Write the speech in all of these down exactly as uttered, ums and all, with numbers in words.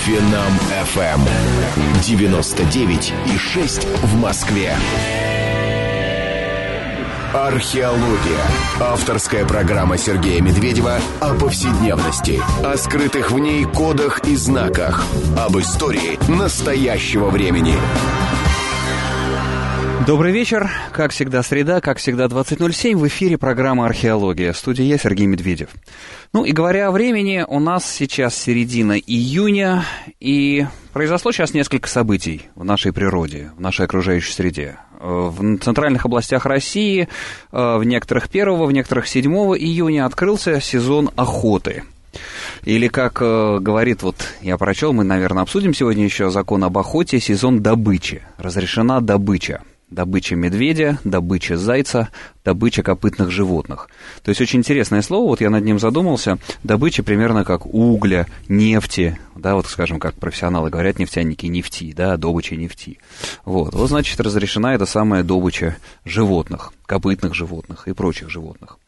Финам эф эм девяносто девять и шесть в Москве. Археология. Авторская программа Сергея Медведева о повседневности, о скрытых в ней кодах и знаках, об истории настоящего времени. Добрый вечер. Как всегда, среда, как всегда, двадцать ноль семь. В эфире программа «Археология». В студии я, Сергей Медведев. Ну и говоря о времени, у нас сейчас середина июня, и произошло сейчас несколько событий в нашей природе, в нашей окружающей среде. В центральных областях России в некоторых первого, в некоторых седьмого июня открылся сезон охоты. Или, как э, говорит, вот я прочел, мы, наверное, обсудим сегодня еще закон об охоте, сезон добычи. Разрешена добыча. Добыча медведя, добыча зайца, добыча копытных животных. То есть очень интересное слово, вот я над ним задумался. Добыча примерно как угля, нефти, да, вот скажем, как профессионалы говорят, нефтяники, нефти, да, добыча нефти. Вот, вот значит, разрешена эта самая добыча животных, копытных животных и прочих животных.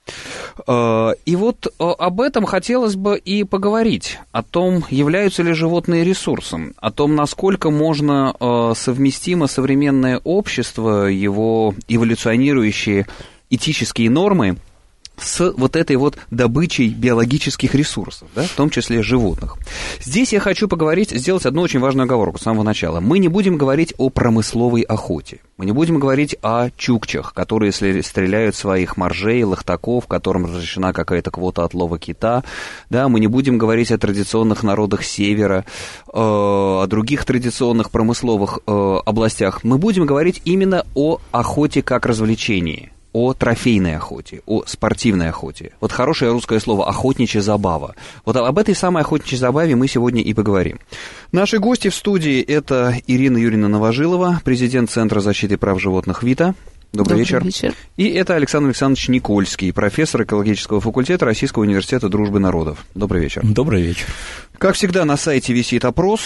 И вот об этом хотелось бы и поговорить, о том, являются ли животные ресурсом, о том, насколько можно совместимо современное общество, его эволюционирующие этические нормы с вот этой вот добычей биологических ресурсов, да, в том числе животных. Здесь я хочу поговорить, сделать одну очень важную оговорку с самого начала. Мы не будем говорить о промысловой охоте. Мы не будем говорить о чукчах, которые стреляют своих моржей, лохтаков, которым разрешена какая-то квота отлова кита. Да, мы не будем говорить о традиционных народах Севера, э, о других традиционных промысловых э, областях. Мы будем говорить именно о охоте как развлечении, о трофейной охоте, о спортивной охоте. Вот хорошее русское слово «охотничья забава». Вот об этой самой охотничьей забаве мы сегодня и поговорим. Наши гости в студии — это Ирина Юрьевна Новожилова, президент Центра защиты прав животных ВИТА. Добрый, Добрый вечер. вечер. И это Александр Александрович Никольский, профессор экологического факультета Российского университета дружбы народов. Добрый вечер. Добрый вечер. Как всегда, на сайте висит опрос.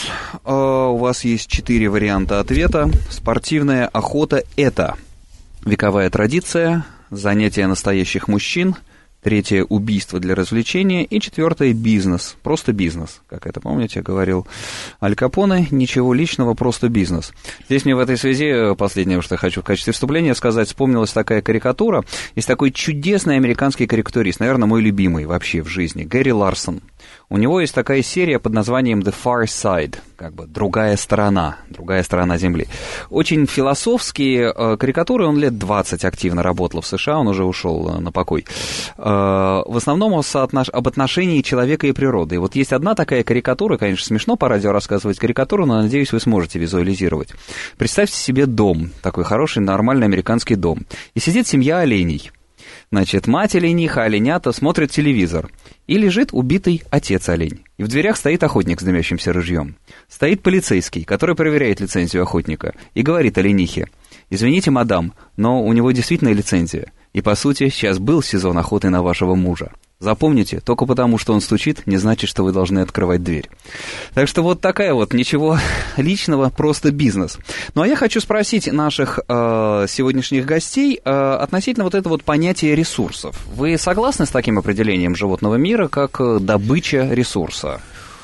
У вас есть четыре варианта ответа. Спортивная охота — это вековая традиция, занятие настоящих мужчин, третье — убийство для развлечения, и четвертое — бизнес, просто бизнес, как это, помните, говорил Аль Капоне, ничего личного, просто бизнес. Здесь мне в этой связи, последнее, что я хочу в качестве вступления сказать, вспомнилась такая карикатура, есть такой чудесный американский карикатурист, наверное, мой любимый вообще в жизни, Гэри Ларсон. У него есть такая серия под названием «The Far Side», как бы «Другая сторона», «Другая сторона Земли». Очень философские э, карикатуры, он лет двадцать активно работал в США, он уже ушел э, на покой. Э, в основном соотнош... об отношении человека и природы. И вот есть одна такая карикатура, конечно, смешно по радио рассказывать карикатуру, но, надеюсь, вы сможете визуализировать. Представьте себе дом, такой хороший, нормальный американский дом, и сидит семья оленей. Значит, мать олениха, оленята смотрят телевизор. И лежит убитый отец-олень. И в дверях стоит охотник с дымящимся ружьем. Стоит полицейский, который проверяет лицензию охотника, и говорит оленихе: «Извините, мадам, но у него действительно лицензия. И, по сути, сейчас был сезон охоты на вашего мужа. Запомните, только потому, что он стучит, не значит, что вы должны открывать дверь». Так что вот такая вот, ничего личного, просто бизнес. Ну, а я хочу спросить наших э, сегодняшних гостей э, относительно вот этого вот понятия ресурсов. Вы согласны с таким определением животного мира, как добыча ресурса?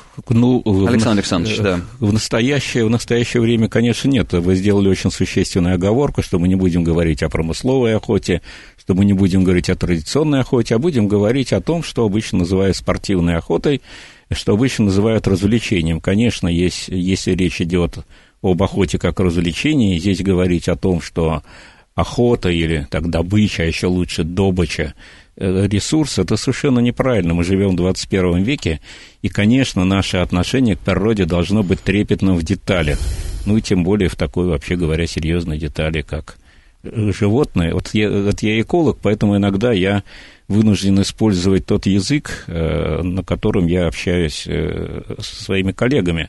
Ну, Александр Александрович, да. В настоящее, в настоящее время, конечно, нет. Вы сделали очень существенную оговорку, что мы не будем говорить о промысловой охоте, что мы не будем говорить о традиционной охоте, а будем говорить о том, что обычно называют спортивной охотой, что обычно называют развлечением. Конечно, есть, если речь идет об охоте как развлечении, здесь говорить о том, что охота или так добыча, а еще лучше добыча ресурс, это совершенно неправильно. Мы живем в двадцать первом веке, и, конечно, наше отношение к природе должно быть трепетным в деталях. Ну и тем более в такой, вообще говоря, серьезной детали, как животные. Вот я, вот я эколог, поэтому иногда я вынужден использовать тот язык, на котором я общаюсь со своими коллегами.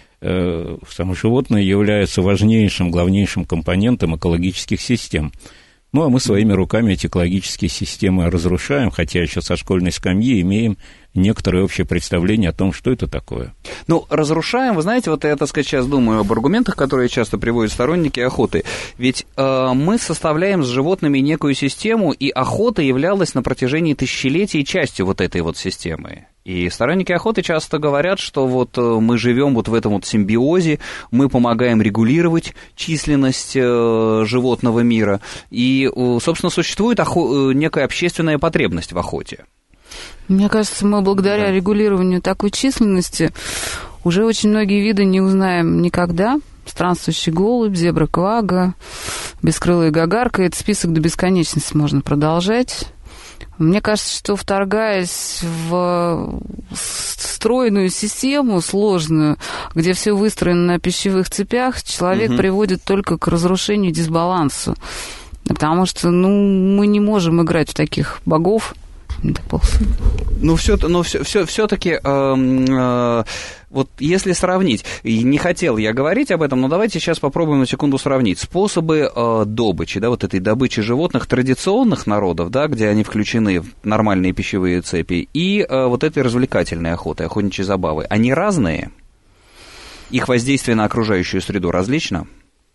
Сами животные являются важнейшим, главнейшим компонентом экологических систем. Ну, а мы своими руками эти экологические системы разрушаем, хотя еще со школьной скамьи имеем некоторое общее представление о том, что это такое. Ну, разрушаем, вы знаете, вот я, так сказать, сейчас думаю об аргументах, которые часто приводят сторонники охоты. Ведь э, мы составляем с животными некую систему, и охота являлась на протяжении тысячелетий частью вот этой вот системы. И сторонники охоты часто говорят, что вот мы живем вот в этом вот симбиозе, мы помогаем регулировать численность животного мира, и, собственно, существует охо- некая общественная потребность в охоте. Мне кажется, мы благодаря да. регулированию такой численности уже очень многие виды не узнаем никогда. Странствующий голубь, зебра квага, бескрылая гагарка. Этот список до бесконечности можно продолжать. Мне кажется, что, вторгаясь в стройную систему сложную, где все выстроено на пищевых цепях, человек угу. приводит только к разрушению, дисбалансу. Потому что, ну, мы не можем играть в таких богов. Ну, все, но все, все, все-таки, э, э, вот если сравнить, и не хотел я говорить об этом, но давайте сейчас попробуем на секунду сравнить способы э, добычи, да, вот этой добычи животных традиционных народов, да, где они включены в нормальные пищевые цепи, и э, вот этой развлекательной охоты, охотничьей забавы. Они разные? Их воздействие на окружающую среду различно?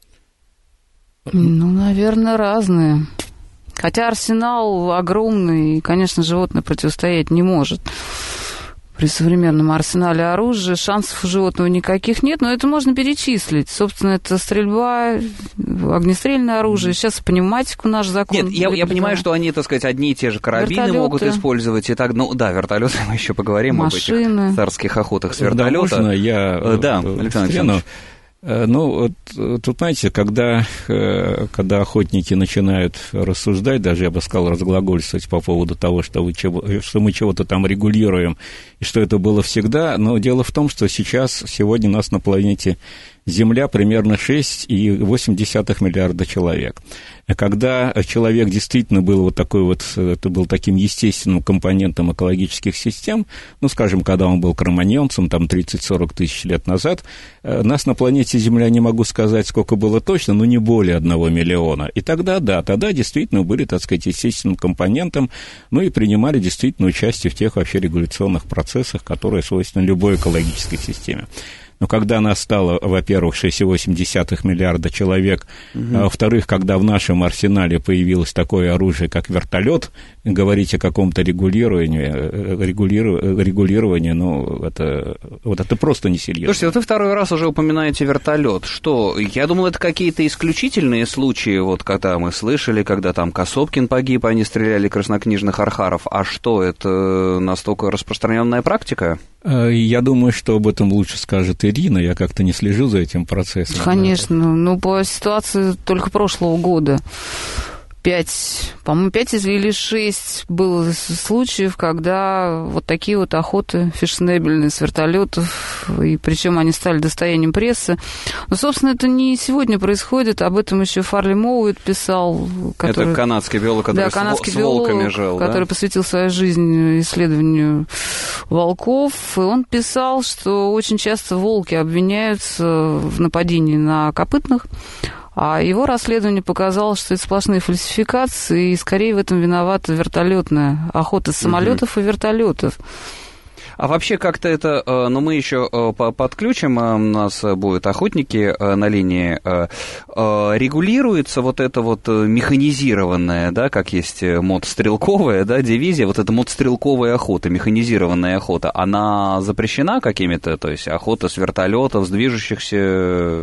Ну, наверное, разные. Хотя арсенал огромный, и, конечно, животное противостоять не может. При современном арсенале оружия шансов у животного никаких нет, но это можно перечислить. Собственно, это стрельба, огнестрельное оружие. Сейчас пневматику наш закон... Нет, я, я понимаю, что они, так сказать, одни и те же карабины вертолеты. Могут использовать. И так, ну да, вертолеты, мы еще поговорим машины. Об этих царских охотах с вертолета. Да, можно я... Да, Александр Александрович. Ну, вот тут, знаете, когда, когда охотники начинают рассуждать, даже, я бы сказал, разглагольствовать по поводу того, что, вы чего, что мы чего-то там регулируем, и что это было всегда, но дело в том, что сейчас, сегодня у нас на планете Земля примерно шесть целых восемь десятых миллиарда человек. Когда человек действительно был вот такой вот, это был таким естественным компонентом экологических систем, ну, скажем, когда он был кроманьонцем, там, тридцать-сорок тысяч лет назад, нас на планете Земля, не могу сказать, сколько было точно, но не более одного миллиона. И тогда, да, тогда действительно были, так сказать, естественным компонентом, ну, и принимали действительно участие в тех вообще регуляционных процессах, которые свойственны любой экологической системе. Но когда нас стало, во-первых, шесть целых восемь десятых миллиарда человек, угу. а во-вторых, когда в нашем арсенале появилось такое оружие, как вертолет, говорить о каком-то регулировании, регулировании, регулировании, ну, это, вот это просто несерьезно. Слушайте, вот вы второй раз уже упоминаете вертолет. Что, я думал, это какие-то исключительные случаи, вот когда мы слышали, когда там Косопкин погиб, они стреляли краснокнижных архаров. А что, это настолько распространенная практика? Я думаю, что об этом лучше скажет Ирина, я как-то не слежу за этим процессом. Конечно, ну, по ситуации только прошлого года. Пять, по-моему, пять или шесть было случаев, когда вот такие вот охоты фешенебельные с вертолетов, и причем они стали достоянием прессы. Но, собственно, это не сегодня происходит, об этом еще Фарли Моуэт писал. Который, это канадский биолог, который да, канадский с, биолог, с волками жил, который да? посвятил свою жизнь исследованию волков, и он писал, что очень часто волки обвиняются в нападении на копытных. А его расследование показало, что это сплошные фальсификации, и скорее в этом виновата вертолетная охота с самолетов угу. и вертолетов. А вообще как-то это, ну, мы еще подключим, у нас будут охотники на линии, регулируется вот это вот механизированная, да, как есть мотострелковая, да, дивизия, вот эта мотострелковая охота, механизированная охота, она запрещена какими-то, то есть охота с вертолетов, с движущихся...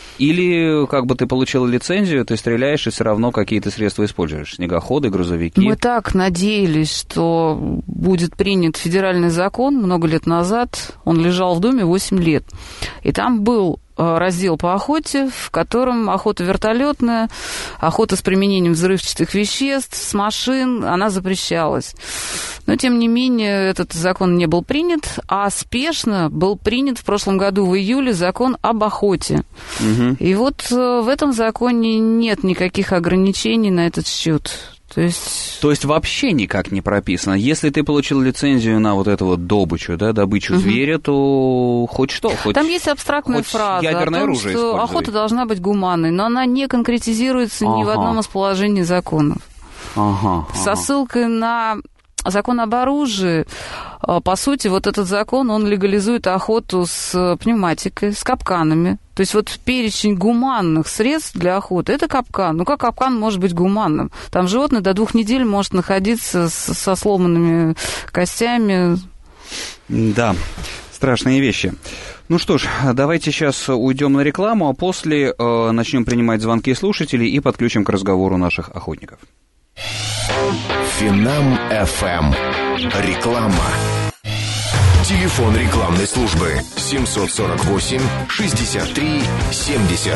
Или как бы ты получил лицензию, ты стреляешь и все равно какие-то средства используешь? Снегоходы, грузовики? Мы так надеялись, что будет принят федеральный закон много лет назад. Он лежал в Думе восемь лет. И там был раздел по охоте, в котором охота вертолетная, охота с применением взрывчатых веществ, с машин, она запрещалась. Но, тем не менее, этот закон не был принят, а спешно был принят в прошлом году в июле закон об охоте. Угу. И вот в этом законе нет никаких ограничений на этот счет. То есть... То есть вообще никак не прописано. Если ты получил лицензию на вот эту вот добычу, да, добычу угу. зверя, то хоть что, хоть... Там есть абстрактная фраза о том, что используй. Охота должна быть гуманной, но она не конкретизируется ага. ни в одном из положений законов. Ага, Со ага. ссылкой на закон об оружии, по сути, вот этот закон, он легализует охоту с пневматикой, с капканами. То есть вот перечень гуманных средств для охоты – это капкан. Ну, как капкан может быть гуманным? Там животное до двух недель может находиться с, со сломанными костями. Да, страшные вещи. Ну что ж, давайте сейчас уйдем на рекламу, а после э, начнем принимать звонки слушателей и подключим к разговору наших охотников. Финам эф эм. Реклама. Телефон рекламной службы семь сорок восемь шестьдесят три семьдесят.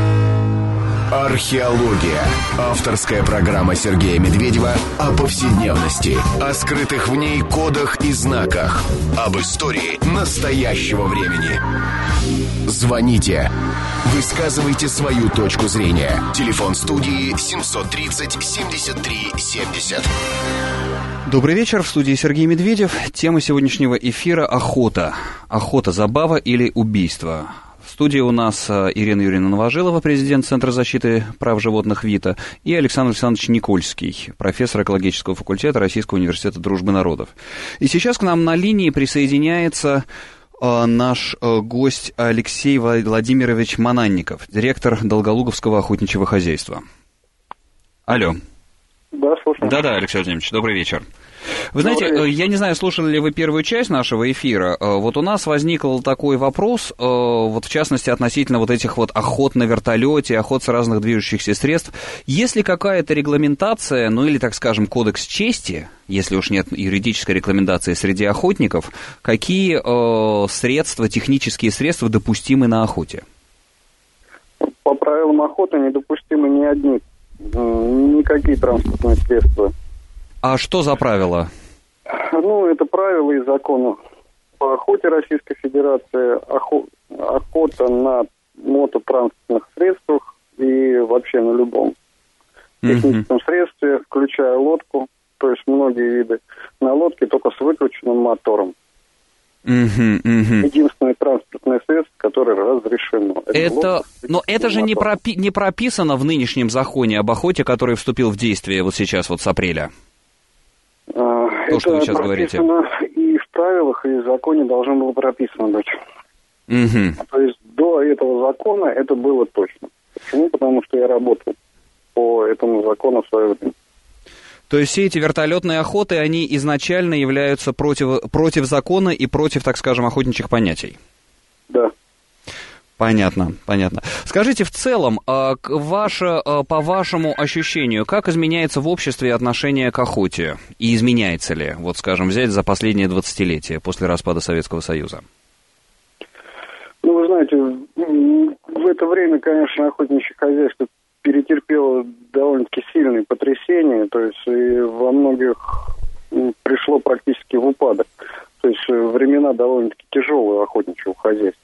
Археология. Авторская программа Сергея Медведева о повседневности, о скрытых в ней кодах и знаках, об истории настоящего времени. Звоните. Высказывайте свою точку зрения. Телефон студии семь тридцать семьдесят три семьдесят. Добрый вечер, в студии Сергей Медведев. Тема сегодняшнего эфира – охота. Охота, забава или убийство? В студии у нас Ирина Юрьевна Новожилова, президент Центра защиты прав животных ВИТА, и Александр Александрович Никольский, профессор экологического факультета Российского университета дружбы народов. И сейчас к нам на линии присоединяется э, наш э, гость Алексей Владимирович Мананников, директор Долголуговского охотничьего хозяйства. Алло. Да, слушаю. Да-да, Алексей Владимирович, добрый вечер. Вы знаете, я не знаю, слушали ли вы первую часть нашего эфира. Вот у нас возникл такой вопрос, вот в частности, относительно вот этих вот охот на вертолете, охот с разных движущихся средств. Есть ли какая-то регламентация, ну или, так скажем, кодекс чести, если уж нет юридической регламентации среди охотников, какие э, средства, технические средства допустимы на охоте? По правилам охоты недопустимы ни одни, никакие транспортные средства. А что за правила? Ну, это правила и законы по охоте Российской Федерации, охо... охота на мототранспортных средствах и вообще на любом техническом mm-hmm. средстве, включая лодку, то есть многие виды, на лодке только с выключенным мотором. Mm-hmm, mm-hmm. Единственное транспортное средство, которое разрешено. Это, это но это же не, пропи... не прописано в нынешнем законе об охоте, который вступил в действие вот сейчас, вот с апреля. А, То, это что вы сейчас говорите. И в правилах, и в законе должно было прописано быть. Mm-hmm. То есть до этого закона это было точно. Почему? Потому что я работал по этому закону в свое время. То есть все эти вертолетные охоты, они изначально являются против, против закона и против, так скажем, охотничьих понятий? Да. Понятно, понятно. Скажите, в целом, ваше, по вашему ощущению, как изменяется в обществе отношение к охоте? И изменяется ли, вот скажем, взять за последние двадцатилетия после распада Советского Союза? Ну, вы знаете, в это время, конечно, охотничье хозяйство перетерпело довольно-таки сильные потрясения, то есть и во многих пришло практически в упадок. То есть времена довольно-таки тяжелые охотничьего хозяйства.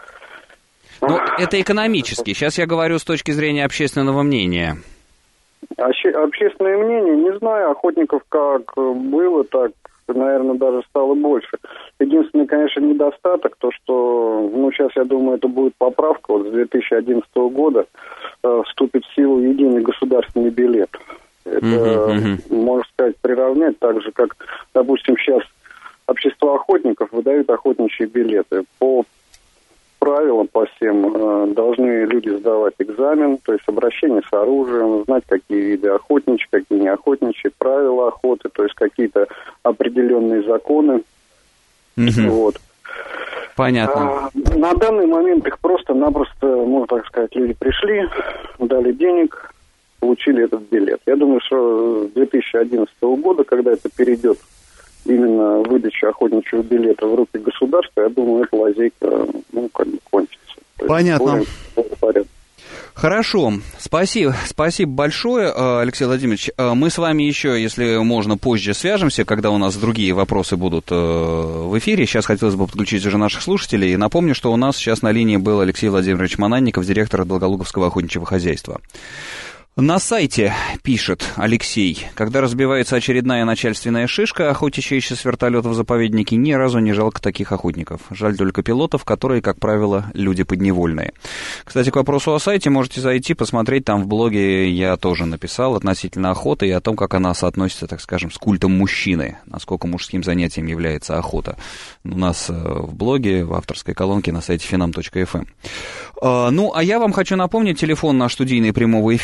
Ну, это экономически. Сейчас я говорю с точки зрения общественного мнения. Обще- общественное мнение, не знаю, охотников как было, так, наверное, даже стало больше. Единственный, конечно, недостаток, то, что, ну, сейчас, я думаю, это будет поправка, вот с две тысячи одиннадцатого года э, вступит в силу единый государственный билет. Это, uh-huh, uh-huh. можно сказать, приравнять так же, как, допустим, сейчас общество охотников выдают охотничьи билеты. По правилам, по всем, э, должны люди сдавать экзамен, то есть обращение с оружием, знать, какие виды охотничьи, какие не охотничьи, правила охоты, то есть какие-то определенные законы. Mm-hmm. Вот. Понятно. А, на данный момент их просто-напросто, можно так сказать, люди пришли, дали денег, получили этот билет. Я думаю, что с две тысячи одиннадцатого года, когда это перейдет именно выдача охотничьего билета в руки государства, я думаю, эта лазейка, ну, как бы кончится. Понятно. Хорошо, спасибо, спасибо большое, Алексей Владимирович. Мы с вами еще, если можно, позже свяжемся, когда у нас другие вопросы будут в эфире. Сейчас хотелось бы подключить уже наших слушателей. Напомню, что у нас сейчас на линии был Алексей Владимирович Мананников, директор Долголуговского охотничьего хозяйства. На сайте, пишет Алексей, когда разбивается очередная начальственная шишка, охотящаяся с вертолета в заповеднике, ни разу не жалко таких охотников. Жаль только пилотов, которые, как правило, люди подневольные. Кстати, к вопросу о сайте можете зайти, посмотреть, там в блоге я тоже написал относительно охоты и о том, как она соотносится, так скажем, с культом мужчины, насколько мужским занятием является охота. У нас в блоге, в авторской колонке на сайте финам точка эф эм. Ну, а я вам хочу напомнить, телефон наш студийный прямого эфира семь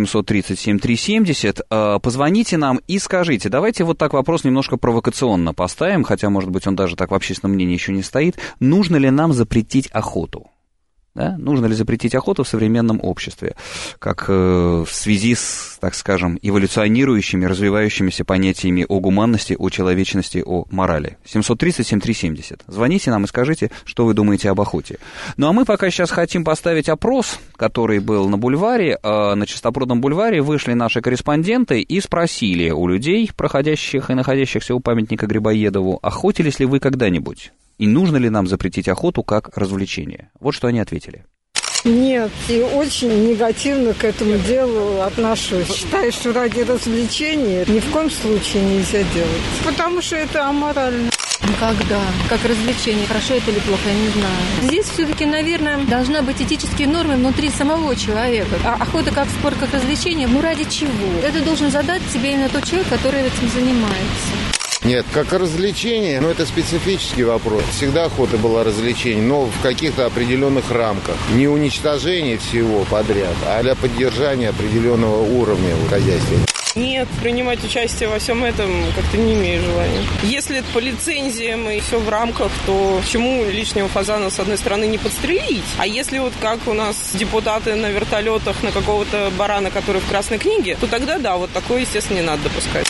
семьсот тридцать семь триста семьдесят. Позвоните нам и скажите, давайте вот так вопрос немножко провокационно поставим, хотя, может быть, он даже так в общественном мнении еще не стоит. Нужно ли нам запретить охоту? Да? Нужно ли запретить охоту в современном обществе, как э, в связи с, так скажем, эволюционирующими, развивающимися понятиями о гуманности, о человечности, о морали? семьсот тридцать семь триста семьдесят. Звоните нам и скажите, что вы думаете об охоте. Ну, а мы пока сейчас хотим поставить опрос, который был на бульваре. Э, на Чистопрудном бульваре вышли наши корреспонденты и спросили у людей, проходящих и находящихся у памятника Грибоедову, охотились ли вы когда-нибудь? И нужно ли нам запретить охоту как развлечение? Вот что они ответили. Нет, и очень негативно к этому делу отношусь. Считаю, что ради развлечения ни в коем случае нельзя делать. Потому что это аморально. Никогда. Как развлечение. Хорошо это или плохо, я не знаю. Здесь все-таки, наверное, должна быть этические нормы внутри самого человека. А охота как спорт, как развлечение, ну ради чего? Это должен задать себе именно тот человек, который этим занимается. Нет, как развлечение, ну, это специфический вопрос. Всегда охота была развлечением, но в каких-то определенных рамках. Не уничтожение всего подряд, а для поддержания определенного уровня в хозяйстве. Нет, принимать участие во всем этом как-то не имею желания. Если это по лицензиям и все в рамках, то почему лишнего фазана, с одной стороны, не подстрелить? А если вот как у нас депутаты на вертолетах на какого-то барана, который в Красной книге, то тогда да, вот такое, естественно, не надо допускать.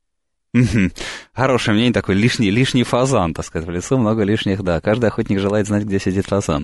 Угу. Хорошее мнение такое, лишний, лишний фазан, так сказать, в лесу много лишних, да, каждый охотник желает знать, где сидит фазан.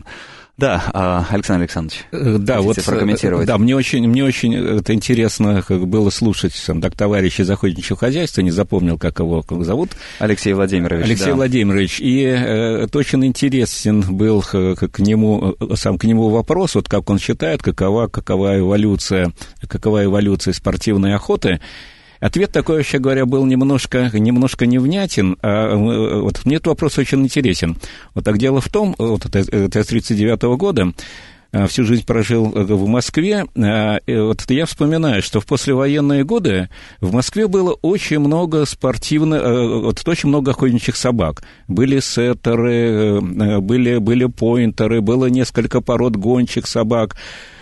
Да, Александр Александрович, да, вот, прокомментировать? Да, мне очень, мне очень это интересно как было слушать там, так, товарища из охотничьего хозяйства, не запомнил, как его как зовут. Алексей Владимирович. Алексей да. Владимирович, и э, это очень интересен был к нему, сам к нему вопрос, вот как он считает, какова, какова эволюция, какова эволюция спортивной охоты. Ответ такой, вообще говоря, был немножко, немножко невнятен, а вот мне этот вопрос очень интересен. Вот так дело в том, вот это, это с тридцать девятого года, всю жизнь прожил в Москве, и вот я вспоминаю, что в послевоенные годы в Москве было очень много спортивных, вот очень много охотничьих собак. Были сеттеры, были, были пойнтеры, было несколько пород гончих собак.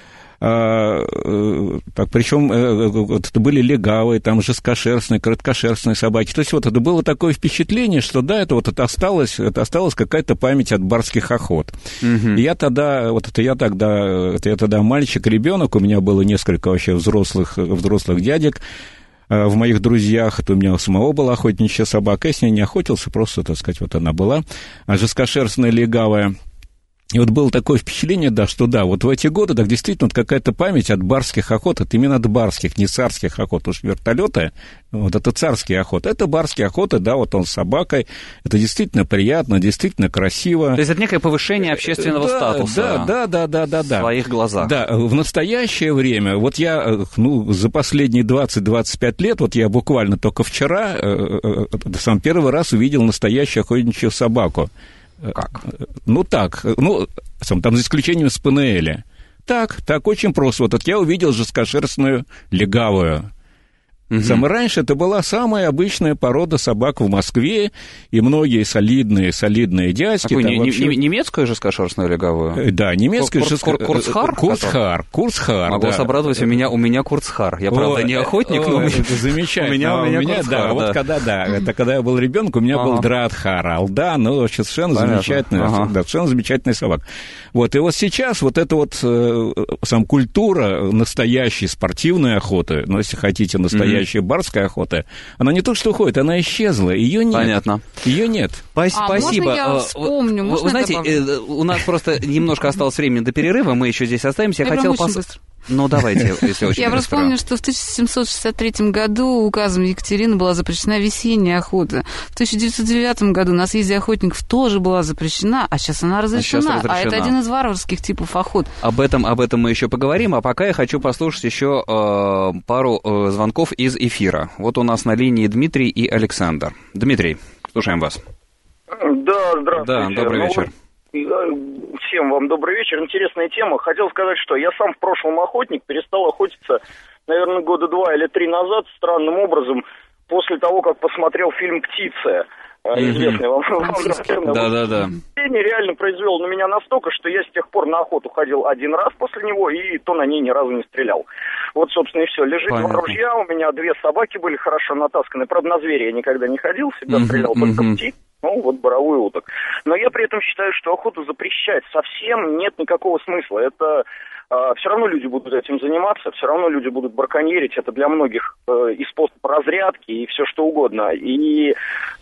А, так, причем вот, это были легавые, там жесткошерстные, короткошерстные собаки. То есть вот это было такое впечатление, что да, это вот это осталось, это осталась какая-то память от барских охот. Mm-hmm. И я тогда, вот это я тогда, это я тогда мальчик, ребенок, у меня было несколько вообще взрослых, взрослых дядек в моих друзьях, это у меня у самого была охотничья собака, я с ней не охотился, просто, так сказать, вот она была, а жесткошерстная легавая. И вот было такое впечатление, да, что да, вот в эти годы, так действительно, вот какая-то память от барских охот, это именно от барских, не царских охот, потому что вертолеты, вот это царские охоты, это барские охоты, да, вот он с собакой, это действительно приятно, действительно красиво. То есть это некое повышение общественного да, статуса да, да, да, да, да, да. в своих глазах. Да, в настоящее время, вот я, ну, за последние двадцать-двадцать пять лет, вот я буквально только вчера сам первый раз увидел настоящую охотничью собаку. Как? Ну, так, ну, там за исключением спаниеля. Так, так, очень просто. Вот я увидел жесткошерстную легавую. Угу. Самое раньше это была самая обычная порода собак в Москве, и многие солидные, солидные дядьки. Такую не, вообще... не, немецкую жесткошерстную легавую? Да, немецкую жесткошерстную. Курцхар? Курцхар, Курцхар. Могу вас обрадовать, у меня, у меня Курцхар. Я, правда, о, не охотник, о, но... Это замечательно. У меня, у меня, у меня Курцхар, да, да. Вот когда, да, это когда я был ребенком, у меня ага. был Дратхар, Алда, ну, вообще совершенно замечательная, ага. да, совершенно замечательный собак. Вот, и вот сейчас вот эта вот э, сам культура настоящей спортивной охоты, ну, если хотите, настоящая mm-hmm. барская охота, она не только что уходит, она исчезла, ее нет. Понятно. Ее нет. А Спасибо. можно я вспомню? Можно вы знаете, добавлю? у нас просто немножко осталось времени до перерыва, мы еще здесь останемся. Я, я хотел пос... быстро. Ну, давайте, если очень Я просто быстро. помню, что в тысяча семьсот шестьдесят третьем году указом Екатерины была запрещена весенняя охота. В тысяча девятьсот девятом году на съезде охотников тоже была запрещена, а сейчас она разрешена. А, сейчас разрешена. А это один из варварских типов охот. Об этом, об этом мы еще поговорим, а пока я хочу послушать еще э, пару э, звонков из эфира. Вот у нас на линии Дмитрий и Александр. Дмитрий, слушаем вас. Да, здравствуйте. Да, добрый вечер. Всем вам добрый вечер. Интересная тема. Хотел сказать, что я сам в прошлом охотник, перестал охотиться, наверное, года два или три назад, странным образом, после того, как посмотрел фильм «Птица». известный вам. Да-да-да. Реально произвел на меня настолько, что я с тех пор на охоту ходил один раз после него, и то на ней ни разу не стрелял. Вот, собственно, и все. Лежит два ружья, у меня две собаки были хорошо натасканы. Правда, на зверя я никогда не ходил, всегда стрелял только птиц. Ну, вот боровой уток. Но я при этом считаю, что охоту запрещать совсем нет никакого смысла. Это э, все равно люди будут этим заниматься, все равно люди будут браконьерить. Это для многих э, и способ разрядки, и все что угодно. И...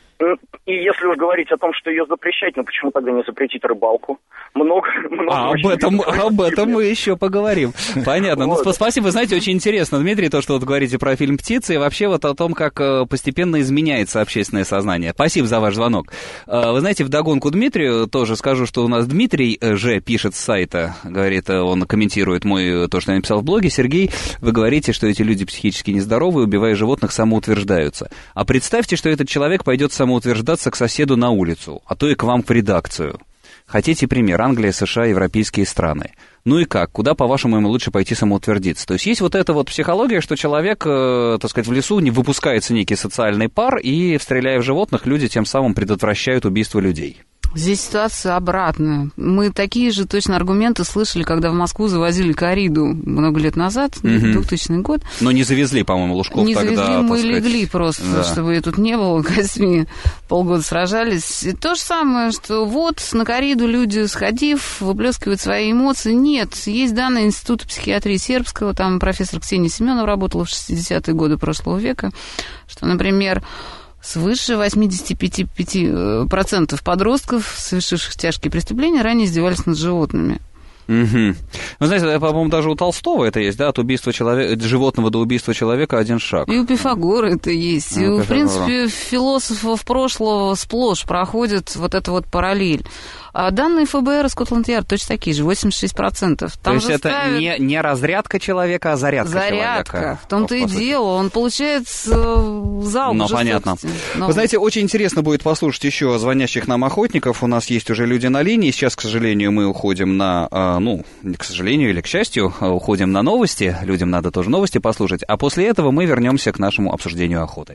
И если уж говорить о том, что ее запрещать, ну почему тогда не запретить рыбалку? Много, много. А, об этом, об этом мы еще поговорим. Понятно. Вот. Ну, спасибо. Вы знаете, очень интересно, Дмитрий, то, что вот говорите про фильм «Птицы», и вообще вот о том, как постепенно изменяется общественное сознание. Спасибо за ваш звонок. Вы знаете, вдогонку Дмитрию тоже скажу, что у нас Дмитрий же пишет с сайта, говорит, он комментирует мой, то, что я написал в блоге. Сергей, вы говорите, что эти люди психически нездоровые, убивая животных, самоутверждаются. А представьте, что этот человек пойдет самоутверждаться утверждаться к соседу на улицу, а то и к вам в редакцию. Хотите пример? Англия, США, европейские страны. Ну и как? Куда, по-вашему, ему лучше пойти самоутвердиться? То есть есть вот эта вот психология, что человек, э, так сказать, в лесу не выпускается некий социальный пар, и, стреляя в животных, люди тем самым предотвращают убийство людей. Здесь ситуация обратная. Мы такие же точно аргументы слышали, когда в Москву завозили кориду много лет назад, угу. двухтысячный год. Но не завезли, по-моему, Лужков не тогда. Не завезли, мы сказать... легли просто, да. Чтобы ее тут не было, косьми полгода сражались. И то же самое, что вот на кориду люди, сходив, выплескивают свои эмоции. Нет, есть данные Института психиатрии сербского, там профессор Ксения Семенова работала в шестидесятые годы прошлого века, что, например, свыше восемьдесят пять процентов подростков, совершивших тяжкие преступления, ранее издевались над животными. Угу. Вы знаете, по-моему, даже у Толстого это есть, да, от убийства человека, от животного до убийства человека один шаг. И у Пифагора это есть. И, и у, в принципе, философов прошлого сплошь проходит вот эта вот параллель. А данные эф бэ эр и Скотланд-Ярд точно такие же, восемьдесят шесть процентов. Там то есть это ставят... не, не разрядка человека, а зарядка, зарядка. человека. Зарядка, в том-то и дело. Он получает залп Ну, понятно. Но... Вы знаете, очень интересно будет послушать еще звонящих нам охотников. У нас есть уже люди на линии. Сейчас, к сожалению, мы уходим на, ну, к сожалению или к счастью, уходим на новости. Людям надо тоже новости послушать. А после этого мы вернемся к нашему обсуждению охоты.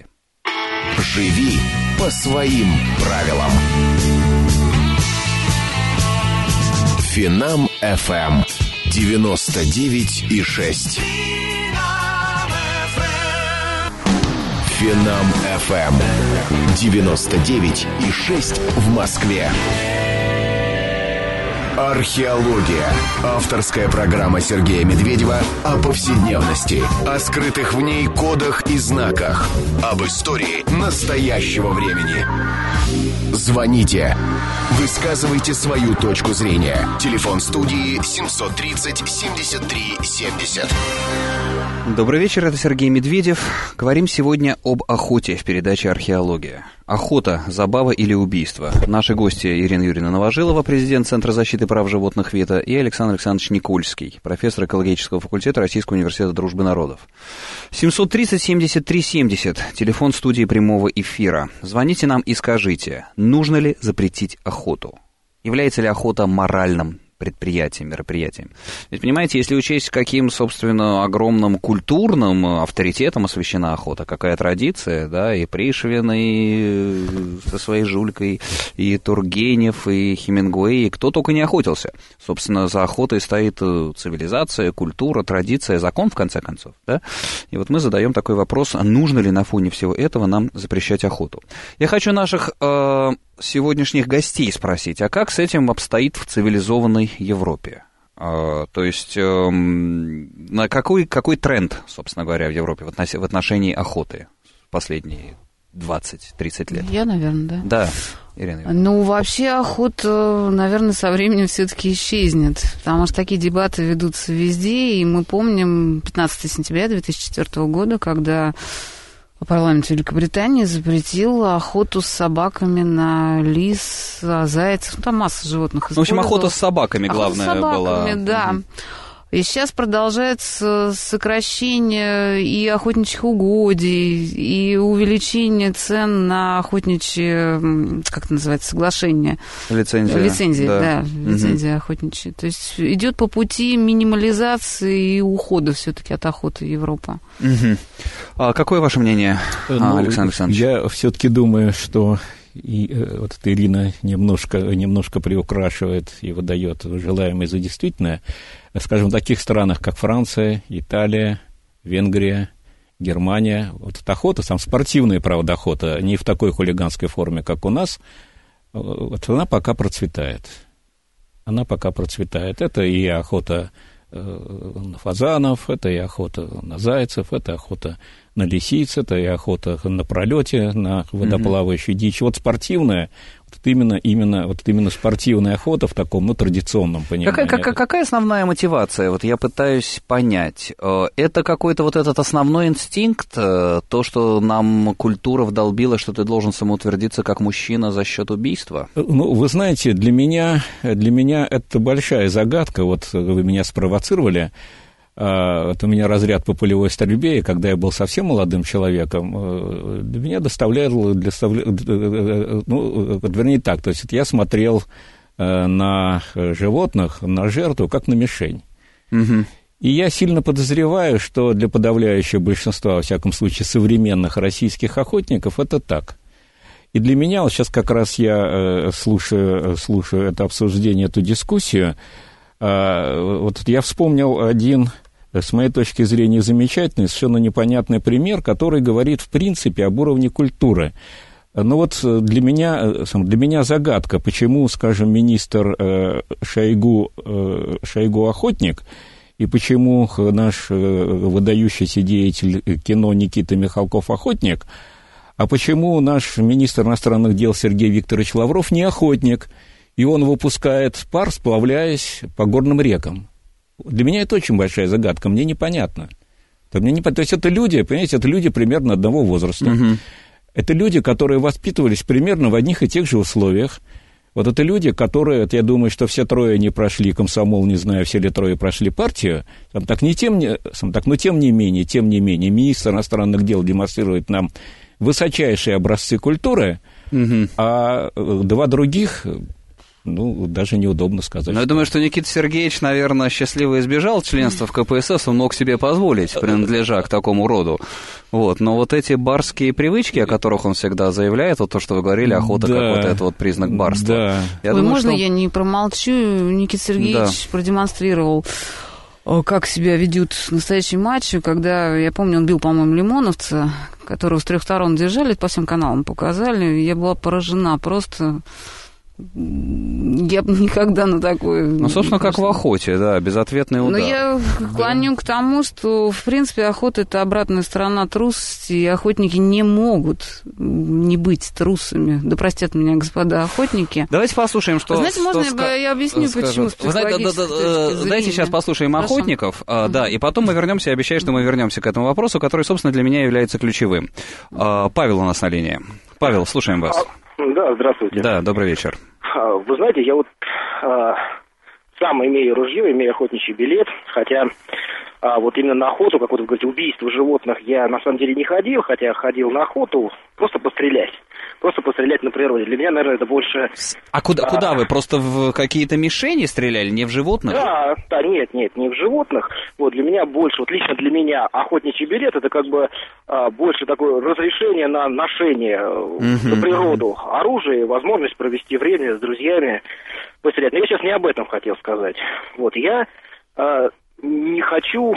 Живи по своим правилам. Финам эф эм девяносто девять и шесть. Финам эф эм девяносто девять и шесть в Москве. Археология. Авторская программа Сергея Медведева о повседневности, о скрытых в ней кодах и знаках, об истории настоящего времени. Звоните. Высказывайте свою точку зрения. Телефон студии семь тридцать семьдесят три семьдесят. Добрый вечер, это Сергей Медведев. Говорим сегодня об охоте в передаче «Археология». Охота, забава или убийство? Наши гости Ирина Юрьевна Новожилова, президент Центра защиты прав животных ВИТА, и Александр Александрович Никольский, профессор экологического факультета Российского университета дружбы народов. семь тридцать семьдесят три семьдесят, телефон студии прямого эфира. Звоните нам и скажите, нужно ли запретить охоту? Является ли охота моральным предприятием, мероприятием? Ведь, понимаете, если учесть, каким, собственно, огромным культурным авторитетом освящена охота, какая традиция, да, и Пришвин, и со своей Жулькой, и Тургенев, и Хемингуэй, и кто только не охотился. Собственно, за охотой стоит цивилизация, культура, традиция, закон, в конце концов, да? И вот мы задаем такой вопрос, нужно ли на фоне всего этого нам запрещать охоту? Я хочу наших э, сегодняшних гостей спросить, а как с этим обстоит в цивилизованной Европе? Uh, то есть, uh, на какой, какой тренд, собственно говоря, в Европе в, относ... в отношении охоты последние двадцать-тридцать лет? Я, наверное, да. Да, Ирина. Ну, вообще охота, наверное, со временем все-таки исчезнет, потому что такие дебаты ведутся везде, и мы помним пятнадцатого сентября две тысячи четвёртого года, когда парламент Великобритании запретил охоту с собаками на лис, зайцев, ну, там масса животных. В общем, охота с собаками, главное, охота с собаками, была. Да. Mm-hmm. И сейчас продолжается сокращение и охотничьих угодий, и увеличение цен на охотничьи, как это называется, соглашения. Лицензия. Лицензия, да, да угу. лицензия охотничья. То есть идет по пути минимализации и ухода все-таки от охоты Европа. Угу. А какое ваше мнение, ну, Александр Александрович? Я все-таки думаю, что и вот эта Ирина немножко, немножко приукрашивает и выдает желаемое за действительное. Скажем, в таких странах, как Франция, Италия, Венгрия, Германия, вот эта охота, сам спортивная, правда, охота, не в такой хулиганской форме, как у нас, вот она пока процветает. Она пока процветает. Это и охота на фазанов, это и охота на зайцев, это охота на лисиц, это и охота на пролете, на водоплавающую mm-hmm. дичь. Вот спортивная, вот именно, именно, вот именно спортивная охота в таком, ну, традиционном понимании. Какая, какая, какая основная мотивация? Вот я пытаюсь понять. Это какой-то вот этот основной инстинкт, то, что нам культура вдолбила, что ты должен самоутвердиться как мужчина за счет убийства? Ну, вы знаете, для меня, для меня это большая загадка. Вот вы меня спровоцировали. Вот у меня разряд по полевой стрельбе, и когда я был совсем молодым человеком, для меня доставляло, доставля... ну, вернее так, то есть я смотрел на животных, на жертву, как на мишень. Угу. И я сильно подозреваю, что для подавляющего большинства, во всяком случае, современных российских охотников это так. И для меня, вот сейчас как раз я слушаю, слушаю это обсуждение, эту дискуссию, вот я вспомнил один, с моей точки зрения, замечательный, совершенно непонятный пример, который говорит, в принципе, об уровне культуры. Но вот для меня, для меня загадка, почему, скажем, министр Шойгу, Шойгу охотник, и почему наш выдающийся деятель кино Никита Михалков охотник, а почему наш министр иностранных дел Сергей Викторович Лавров не охотник, и он выпускает пар, сплавляясь по горным рекам. Для меня это очень большая загадка, мне непонятно. То, мне не... То есть это люди, понимаете, это люди примерно одного возраста. Угу. Это люди, которые воспитывались примерно в одних и тех же условиях. Вот это люди, которые, вот я думаю, что все трое не прошли комсомол, не знаю, все ли трое прошли партию, сам так, не тем, не, сам так, но тем не менее, тем не менее, министр иностранных дел демонстрирует нам высочайшие образцы культуры, угу. а два других... Ну, даже неудобно сказать. Но я думаю, что Никита Сергеевич, наверное, счастливо избежал членства в ка пэ эс эс, он мог себе позволить, принадлежа к такому роду. Вот. Но вот эти барские привычки, о которых он всегда заявляет, вот то, что вы говорили, охота, да, как вот это вот признак барства. Да. Я Ой, думаю, можно что... я не промолчу? Никита Сергеевич да. продемонстрировал, как себя ведут настоящие матчи, когда, я помню, он бил, по-моему, Лимоновца, которого с трех сторон держали, по всем каналам показали, я была поражена просто... Я бы никогда на такое... Ну, собственно, как в охоте, да, безответный удар. Но я клоню да. к тому, что, в принципе, охота – это обратная сторона трусости, и охотники не могут не быть трусами. Да простят меня, господа охотники. Давайте послушаем, что... Знаете, что можно ска... я, я объясню, скажут. Почему с психологической точки зрения? Давайте сейчас послушаем Хорошо. охотников, uh-huh. да, и потом мы вернемся, я обещаю, что мы вернемся к этому вопросу, который, собственно, для меня является ключевым. Павел у нас на линии. Павел, слушаем вас. Да, здравствуйте. Да, добрый вечер. Вы знаете, я вот а, сам имею ружье, имею охотничий билет, хотя а, вот именно на охоту, как вот вы говорите, убийство животных, я на самом деле не ходил, хотя ходил на охоту просто пострелять. Просто пострелять на природе. Для меня, наверное, это больше... А куда, а, куда вы? Просто в какие-то мишени стреляли, не в животных? Да, да, нет, нет, не в животных. Вот для меня больше, вот лично для меня охотничий билет, это как бы а, больше такое разрешение на ношение uh-huh. на природу оружия, возможность провести время с друзьями, пострелять. Но я сейчас не об этом хотел сказать. Вот, я а, не хочу...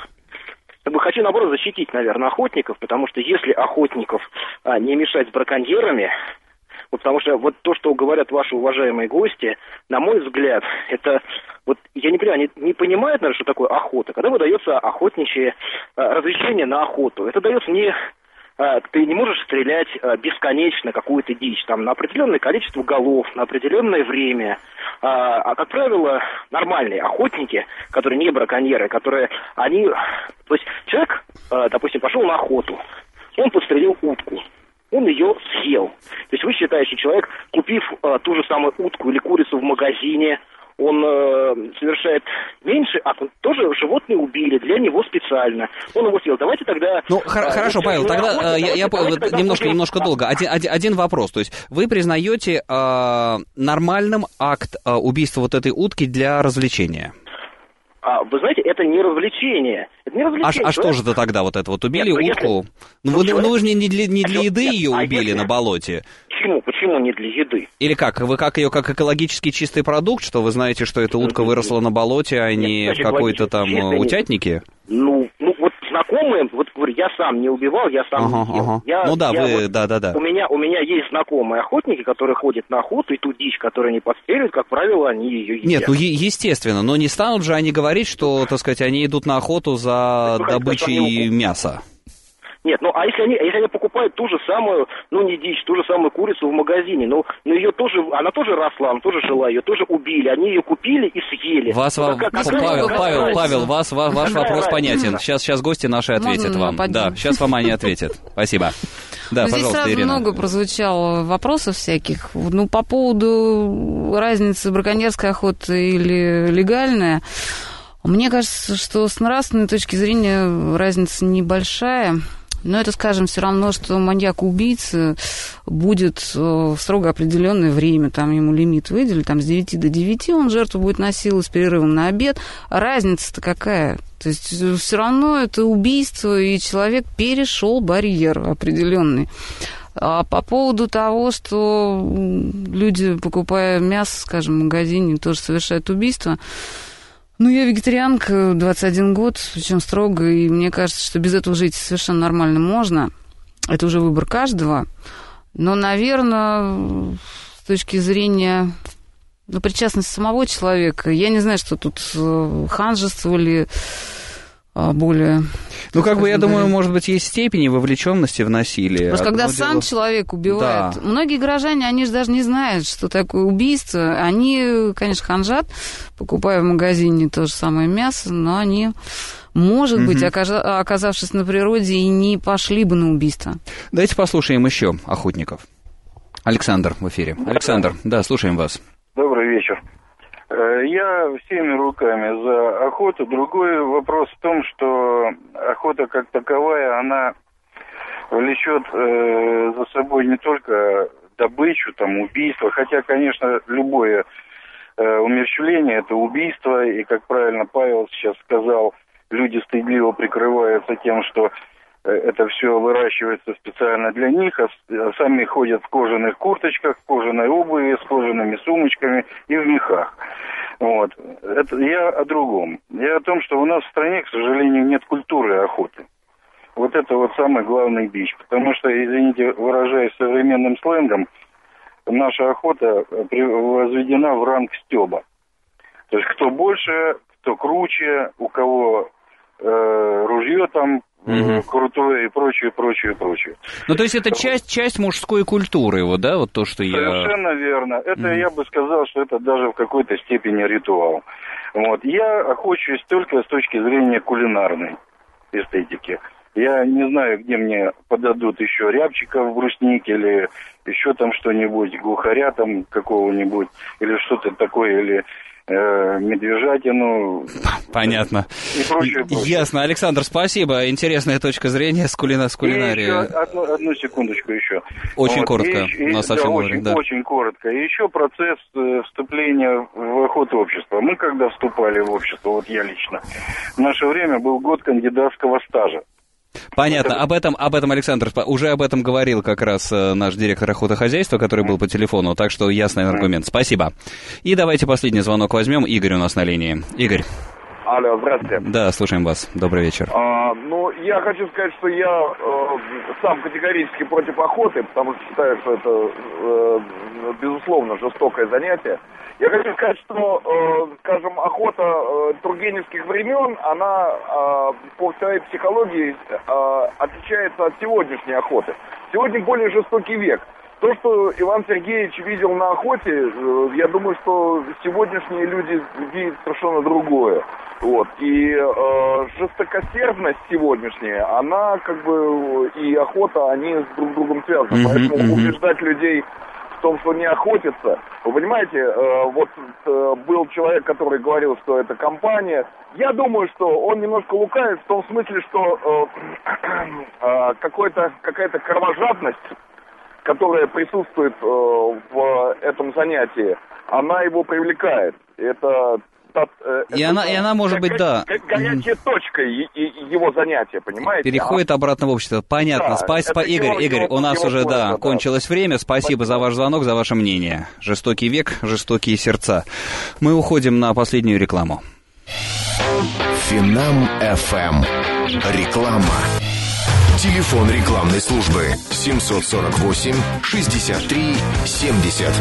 Хочу, наоборот, защитить, наверное, охотников, потому что если охотников а, не мешать с браконьерами, вот, потому что вот то, что говорят ваши уважаемые гости, на мой взгляд, это, вот я не понимаю, они не понимают, наверное, что такое охота. Когда выдается охотничье а, разрешение на охоту, это дается не... А, ты не можешь стрелять а, бесконечно какую-то дичь, там, на определенное количество голов, на определенное время. А, а как правило, нормальные охотники, которые не браконьеры, которые, они... То есть человек, а, допустим, пошел на охоту, он подстрелил утку, он ее съел. То есть вы считаете, человек, купив а, ту же самую утку или курицу в магазине, он э, совершает меньше, а он тоже животные убили для него специально. Он его съел. Давайте тогда... Ну, хор- э, хорошо, Павел, тогда охоте, я, я давайте, тогда немножко, будем... немножко долго. Один, один, один вопрос. То есть вы признаете э, нормальным акт э, убийства вот этой утки для развлечения? А, вы знаете, это не развлечение. Это не развлечение. А, а что же это тогда вот это вот? Убили Нет, утку? Если... Ну, вы, ну вы же не, не, для, не для еды Нет, ее убили а если... на болоте. Почему? Почему не для еды? Или как? Вы как ее как экологически чистый продукт, что вы знаете, что эта утка выросла на болоте, а не Нет, в какой-то там чистый, утятнике? Ну, ну, вот знакомые, вот говорю, я сам не убивал, я сам ага, не ел. Ага. Я, ну да, я вы, вот, да, да, да. У меня, у меня есть знакомые охотники, которые ходят на охоту, и ту дичь, которую они подстреливают, как правило, они ее едят. Нет, ну е- естественно, но не станут же они говорить, что, так сказать, они идут на охоту за ну, добычей мяса. Нет, ну а если они, если они покупают ту же самую, ну не дичь, ту же самую курицу в магазине, ну, ну ее тоже, она тоже росла, она тоже жила, ее тоже убили, они ее купили и съели. Вас, ну, как, как, Павел, как Павел, Павел, Павел, вас, ваш, ваш вопрос понятен. Сейчас, сейчас гости наши ответят вам. Да, сейчас вам они ответят. Спасибо. Да, здесь сразу Ирина. много прозвучало вопросов всяких. Ну, по поводу разницы браконьерской охоты или легальная, мне кажется, что с нравственной точки зрения разница небольшая. Но это, скажем, все равно, что маньяк-убийца будет в строго определенное время, там ему лимит выделили, там с девяти до девяти он жертву будет насиловать с перерывом на обед. А разница-то какая? То есть все равно это убийство, и человек перешел барьер определенный. А по поводу того, что люди, покупая мясо, скажем, в магазине, тоже совершают убийство, ну, я вегетарианка, двадцать один год, причем строго, и мне кажется, что без этого жить совершенно нормально можно. Это уже выбор каждого. Но, наверное, с точки зрения ну, причастности самого человека, я не знаю, что тут ханжество или более... Ну, как бы, я думаю, может быть, есть степени вовлеченности в насилие. Просто когда дело... сам человек убивает... Да. Многие горожане, они же даже не знают, что такое убийство. Они, конечно, ханжат, покупая в магазине то же самое мясо, но они, может угу. быть, оказавшись на природе, и не пошли бы на убийство. Давайте послушаем еще охотников. Александр в эфире. Александр, да, слушаем вас. Добрый вечер. Я всеми руками за охоту. Другой вопрос в том, что охота как таковая, она влечет э, за собой не только добычу, там, убийство, хотя, конечно, любое э, умерщвление – это убийство, и, как правильно Павел сейчас сказал, люди стыдливо прикрываются тем, что это все выращивается специально для них, а сами ходят в кожаных курточках, в кожаной обуви, с кожаными сумочками и в мехах. Вот. Это я о другом. Я о том, что у нас в стране, к сожалению, нет культуры охоты. Вот это вот самый главный бич. Потому что, извините, выражаясь современным сленгом, наша охота возведена в ранг стёба. То есть кто больше, кто круче, у кого э, ружье там угу. крутое и прочее, прочее, прочее. Ну, то есть это часть, часть мужской культуры, вот, да, вот то, что я... Совершенно верно. Это, угу. я бы сказал, что это даже в какой-то степени ритуал. Вот. Я охочусь только с точки зрения кулинарной эстетики. Я не знаю, где мне подадут еще рябчика в бруснике или еще там что-нибудь, глухаря там какого-нибудь, или что-то такое, или э, медвежатину. Понятно. И прочее, прочее. Ясно. Александр, спасибо. Интересная точка зрения с, кулина, с кулинарией. И еще одну, одну секундочку еще. Очень вот. И, коротко. и, У нас совсем да, время, очень, да. очень коротко. И еще процесс э, вступления в охоту общества. Мы когда вступали в общество, вот я лично, в наше время был год кандидатского стажа. Понятно. Об этом, об этом, Александр, уже об этом говорил как раз наш директор охотохозяйства, который был по телефону, так что ясный аргумент. Спасибо. И давайте последний звонок возьмем. Игорь у нас на линии. Игорь. Алло, здравствуйте. Да, слушаем вас. Добрый вечер. А, ну, я хочу сказать, что я э, сам категорически против охоты, потому что считаю, что это, э, безусловно, жестокое занятие. Я хочу сказать, что, э, скажем, охота э, тургеневских времен, она э, по своей психологии э, отличается от сегодняшней охоты. Сегодня более жестокий век. То, что Иван Сергеевич видел на охоте, э, я думаю, что сегодняшние люди видят совершенно другое. Вот. И э, жестокосердность сегодняшняя, она как бы и охота, они с друг другом связаны. Mm-hmm, Поэтому mm-hmm. убеждать людей в том, что не охотятся. Вы понимаете, э, вот э, был человек, который говорил, что это компания. Я думаю, что он немножко лукавит в том смысле, что э, э, какой-то, какая-то кровожадность, которая присутствует э, в этом занятии, она его привлекает. Это это... И, это, она, и она может быть, да. Горячая точка его занятия, понимаете? Переходит а? обратно в общество. Понятно. Да, Спасибо, Игорь. Его, Игорь, его, у нас его уже, да, да, кончилось время. Спасибо, Спасибо за ваш звонок, за ваше мнение. Жестокий век, жестокие сердца. Мы уходим на последнюю рекламу. Финам эф эм. Реклама. Телефон рекламной службы семьсот сорок восемь шестьдесят три семьдесят.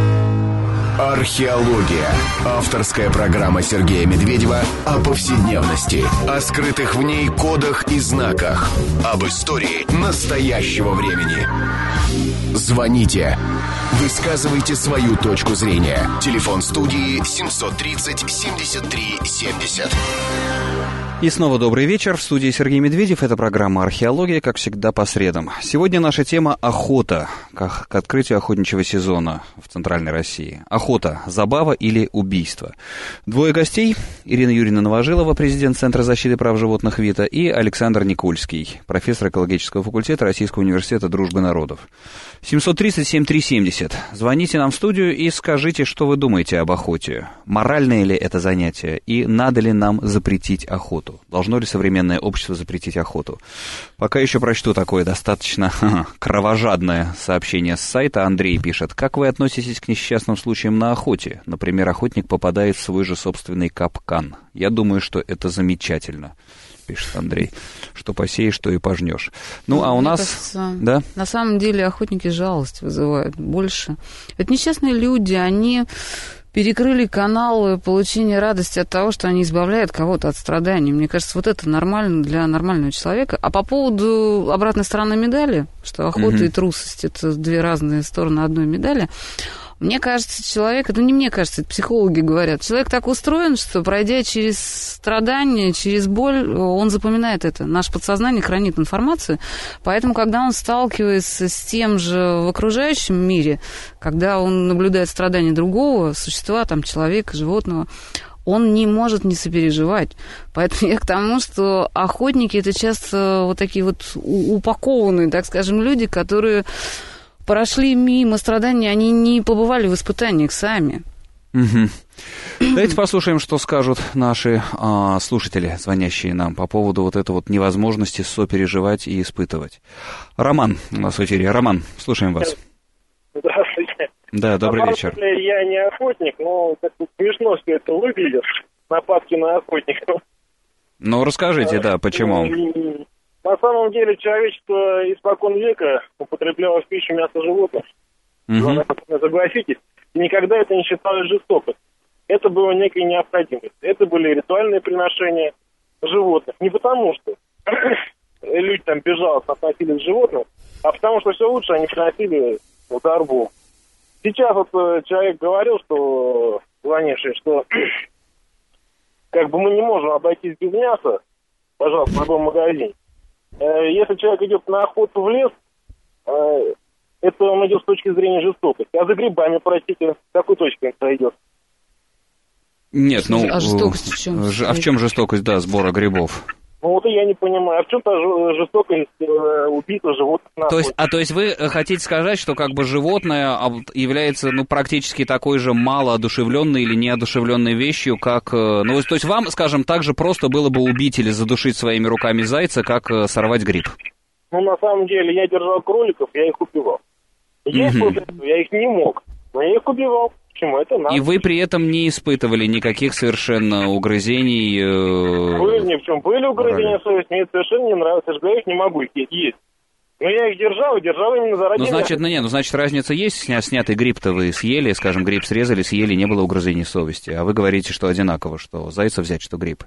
Археология. Авторская программа Сергея Медведева о повседневности, о скрытых в ней кодах и знаках, об истории настоящего времени. Звоните. Высказывайте свою точку зрения. Телефон студии семьсот тридцать семьдесят три семьдесят. И снова добрый вечер. В студии Сергей Медведев. Это программа «Археология», как всегда, по средам. Сегодня наша тема – охота, как к открытию охотничьего сезона в Центральной России. Охота – забава или убийство? Двое гостей – Ирина Юрьевна Новожилова, президент Центра защиты прав животных ВИТА, и Александр Никольский, профессор экологического факультета Российского университета Дружбы народов. семьсот тридцать семь триста семьдесят. Звоните нам в студию и скажите, что вы думаете об охоте. Моральное ли это занятие и надо ли нам запретить охоту? Должно ли современное общество запретить охоту? Пока еще прочту такое достаточно кровожадное сообщение с сайта. Андрей пишет: как вы относитесь к несчастным случаям на охоте? Например, охотник попадает в свой же собственный капкан. Я думаю, что это замечательно, пишет Андрей. Что посеешь, то и пожнешь. Ну, а у Мне нас... кажется, да? На самом деле охотники жалость вызывают больше. Это несчастные люди, они перекрыли каналы получения радости от того, что они избавляют кого-то от страданий. Мне кажется, вот это нормально для нормального человека. А по поводу обратной стороны медали, что охота mm-hmm. и трусость – это две разные стороны одной медали, мне кажется, человек, это не мне кажется, это психологи говорят, человек так устроен, что, пройдя через страдания, через боль, он запоминает это. Наше подсознание хранит информацию, поэтому, когда он сталкивается с тем же в окружающем мире, когда он наблюдает страдания другого существа, там, человека, животного, он не может не сопереживать. Поэтому я к тому, что охотники – это часто вот такие вот упакованные, так скажем, люди, которые прошли мимо страданий, они не побывали в испытаниях сами. Угу. Давайте послушаем, что скажут наши а, слушатели, звонящие нам, по поводу вот этой вот невозможности сопереживать и испытывать. Роман у нас в эфире. Роман, слушаем вас. Здравствуйте. Да, добрый на вечер. Деле, я не охотник, но как-то смешно все это выглядит, нападки на охотников. Ну, расскажите, да, почему? На самом деле человечество испокон века употребляло в пищу мясо животных. Угу. Согласитесь, никогда это не считалось жестокостью. Это было некой необходимостью. Это были ритуальные приношения животных. Не потому, что люди там безжалостно относились к животным, а потому что все лучше они приносили удар Богу. Сейчас вот человек говорил, что, звонивший, что как бы мы не можем обойтись без мяса, пожалуйста, в любом магазине. Если человек идет на охоту в лес, это он идет с точки зрения жестокости. А за грибами, простите, с какой точки он пройдет? Нет, ну... А жестокость в чем? А в чем жестокость, да, сбора грибов? Ну вот и я не понимаю. А в чем-то жестокость убийства животных на то есть, А то есть вы хотите сказать, что как бы животное является, ну, практически такой же малоодушевленной или неодушевленной вещью, как... Ну, то есть вам, скажем, так же просто было бы убить или задушить своими руками зайца, как сорвать гриб? Ну, на самом деле, я держал кроликов, я их убивал. Есть угу. Я их не мог, но я их убивал. Почему? Это надо. И вы при этом не испытывали никаких совершенно угрызений? Э... Были, ни в чем. Были угрызения совести, мне это совершенно не нравится. Я же говорю, их не могу их есть. Но я их держал, и держал именно заради... Ну, значит, ну, не, ну, значит, разница есть. Сня, снятый гриб-то вы съели, скажем, гриб срезали, съели, не было угрызений совести. А вы говорите, что одинаково, что зайца взять, что гриб.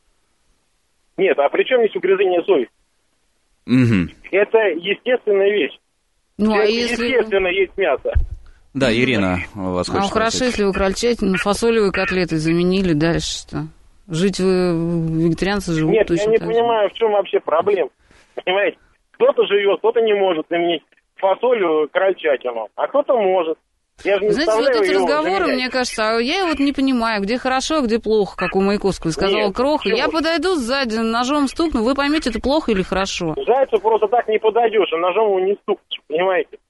Нет, а при чем здесь угрызение совести? Угу. Это естественная вещь. Ну, это а если... естественно есть мясо. Да, Ирина, у вас хочется А хорошо, спросить. если вы крольчатину, фасолевые котлеты заменили, дальше что? Жить вы, вегетарианцы живут Нет, точно я не так понимаю, же. в чем вообще проблема. Понимаете, кто-то живет, кто-то не может заменить фасолью крольчатину, а кто-то может. Я же не Знаете, вот эти разговоры, заменять. мне кажется, я вот не понимаю, где хорошо, а где плохо, как у Маяковского сказал Нет, Крох. почему? Я подойду сзади, ножом стукну, вы поймете, это плохо или хорошо. Зайцу просто так не подойдешь, а ножом его не стукнешь, понимаете?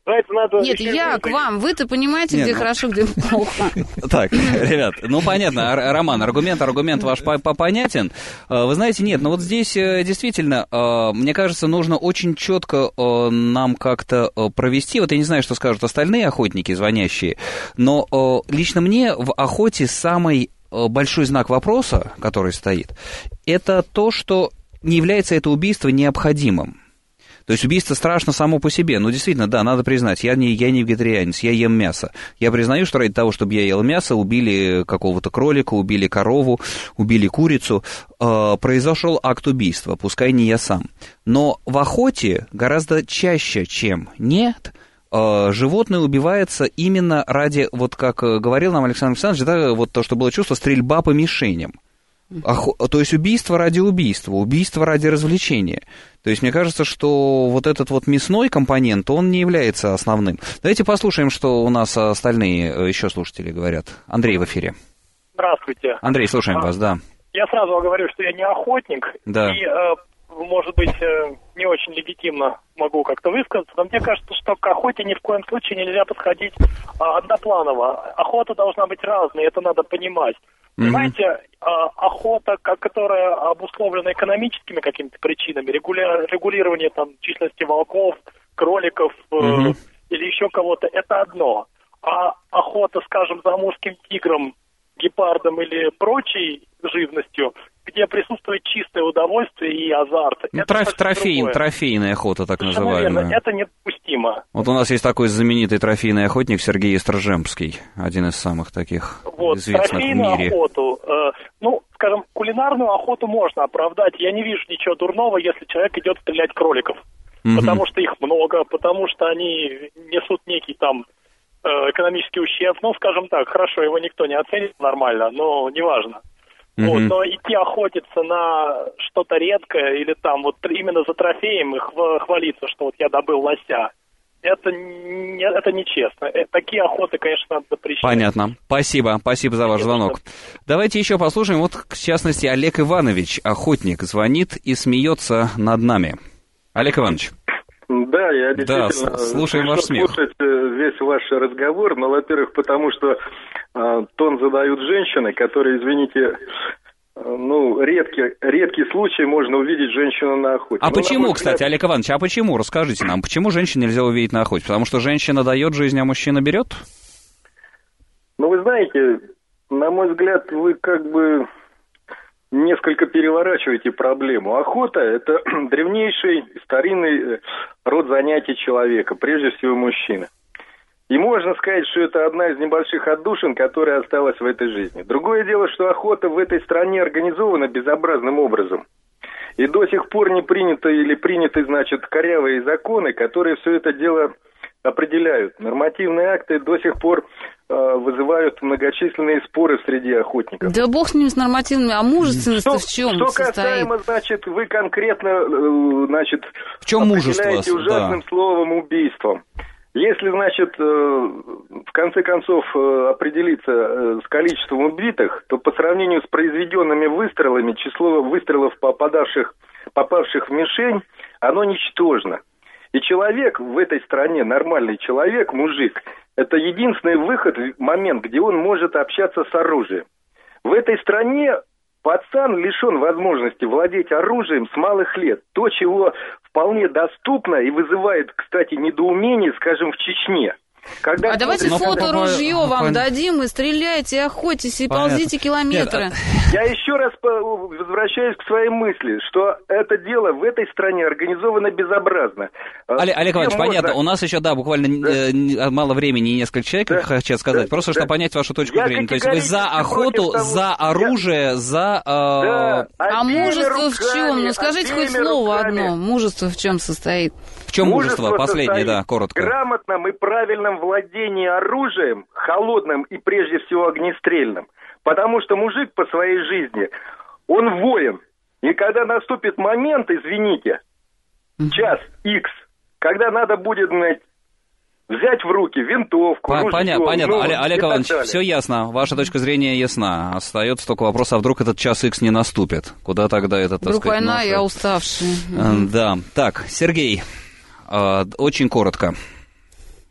Знаете, надо... Нет, я к вам. Вы-то понимаете, Нет, где ну... хорошо, где плохо. Так, ребят, ну понятно, Роман, аргумент, аргумент ваш понятен. Вы знаете, нет, ну вот здесь действительно, мне кажется, нужно очень четко нам как-то провести, вот я не знаю, что скажут остальные охотники, звонящие, но лично мне в охоте самый большой знак вопроса, который стоит, это то, что не является это убийство необходимым. То есть убийство страшно само по себе. Ну, действительно, да, надо признать, я не, я не вегетарианец, я ем мясо. Я признаю, что ради того, чтобы я ел мясо, убили какого-то кролика, убили корову, убили курицу. Э, произошел акт убийства, пускай не я сам. Но в охоте гораздо чаще, чем нет, э, животное убивается именно ради, вот как говорил нам Александр Александрович, да, вот то, что было чувство, стрельба по мишеням. Охо... То есть убийство ради убийства, убийство ради развлечения. То есть мне кажется, что вот этот вот мясной компонент, он не является основным. Давайте послушаем, что у нас остальные еще слушатели говорят. Андрей в эфире. Здравствуйте. Андрей, слушаем а, вас, да. Я сразу говорю, что я не охотник, да. и, может быть, не очень легитимно могу как-то высказаться, но мне кажется, что к охоте ни в коем случае нельзя подходить однопланово. Охота должна быть разной, это надо понимать. Понимаете, mm-hmm. охота, которая обусловлена экономическими какими-то причинами, регуля... регулирование там численности волков, кроликов mm-hmm. э, или еще кого-то, это одно. А охота, скажем, за амурским тигром, гепардом или прочей живностью, где присутствует чистое удовольствие и азарт. Ну, троф, трофей, трофейная охота, так называемая. Верно, это недопустимо. Вот у нас есть такой знаменитый трофейный охотник Сергей Стржемский, один из самых таких вот, известных в мире. Охоту, э, ну, скажем, кулинарную охоту можно оправдать. Я не вижу ничего дурного, если человек идет стрелять кроликов. Mm-hmm. Потому что их много, потому что они несут некий там э, экономический ущерб. Ну, скажем так, хорошо, его никто не оценит нормально, но неважно. Mm-hmm. Вот, но идти охотиться на что-то редкое или там вот именно за трофеем и хвалиться, что вот я добыл лося, это, не, это нечестно. Такие охоты, конечно, надо запрещать. Понятно. Спасибо. Спасибо за ваш звонок. Давайте еще послушаем. Вот, в частности, Олег Иванович, охотник, звонит и смеется над нами. Олег Иванович. Да, я действительно... Да, слушаем ваш смех. Слушать весь ваш разговор, но, во-первых, потому что э, тон задают женщины, которые, извините, э, ну, редкий, редкий случай можно увидеть женщину на охоте. А ну, почему, взгляд... кстати, Олег Иванович, а почему? Расскажите нам, почему женщин нельзя увидеть на охоте? Потому что женщина дает жизнь, а мужчина берет? Ну, вы знаете, на мой взгляд, вы как бы... несколько переворачиваете проблему. Охота – это древнейший старинный род занятий человека, прежде всего мужчины. И можно сказать, что это одна из небольших отдушин, которая осталась в этой жизни. Другое дело, что охота в этой стране организована безобразным образом. И до сих пор не принято или приняты, значит, корявые законы, которые все это дело определяют. Нормативные акты до сих пор э, вызывают многочисленные споры среди охотников. Да бог с ним, с нормативными, а мужественность в чем что состоит? касаемо, значит, вы конкретно, э, значит, в чем мужество? Определяете ужасным да. словом убийством. Если, значит, э, в конце концов э, определиться э, с количеством убитых, то по сравнению с произведенными выстрелами, число выстрелов, попадавших, попавших в мишень, оно ничтожно. И человек в этой стране, нормальный человек, мужик, это единственный выход, момент, где он может общаться с оружием. В этой стране пацан лишен возможности владеть оружием с малых лет. То, чего вполне доступно и вызывает, кстати, недоумение, скажем, в Чечне. Когда а давайте фото по... ружье по... вам по... дадим, и стреляйте, и охотитесь, и Понятно. Ползите километры. Нет, я еще раз возвращаюсь к своей мысли, что это дело в этой стране организовано безобразно. Олег, Олег Иванович, можно... понятно, у нас еще, да, буквально да. мало времени и несколько человек да. хотят сказать, да. просто да. чтобы понять вашу точку я зрения. То есть вы за охоту, того... за оружие, я... за... Э... Да. А мужество руками, в чем? Ну скажите хоть слово руками. Одно. Мужество в чем состоит? В чем мужество? мужество Последнее, да, коротко. В грамотном и правильном владении оружием, холодным и прежде всего огнестрельным. Потому что мужик по своей жизни, он воин. И когда наступит момент, извините, час икс, когда надо будет, знаете, взять в руки винтовку, ружье, Понятно, понятно. Ну, Олег Иванович, все ясно, ваша точка зрения ясна. Остается только вопрос, а вдруг этот час икс не наступит? Куда тогда этот, так вдруг сказать... война, наша... я уставший. Да, так, Сергей, очень коротко.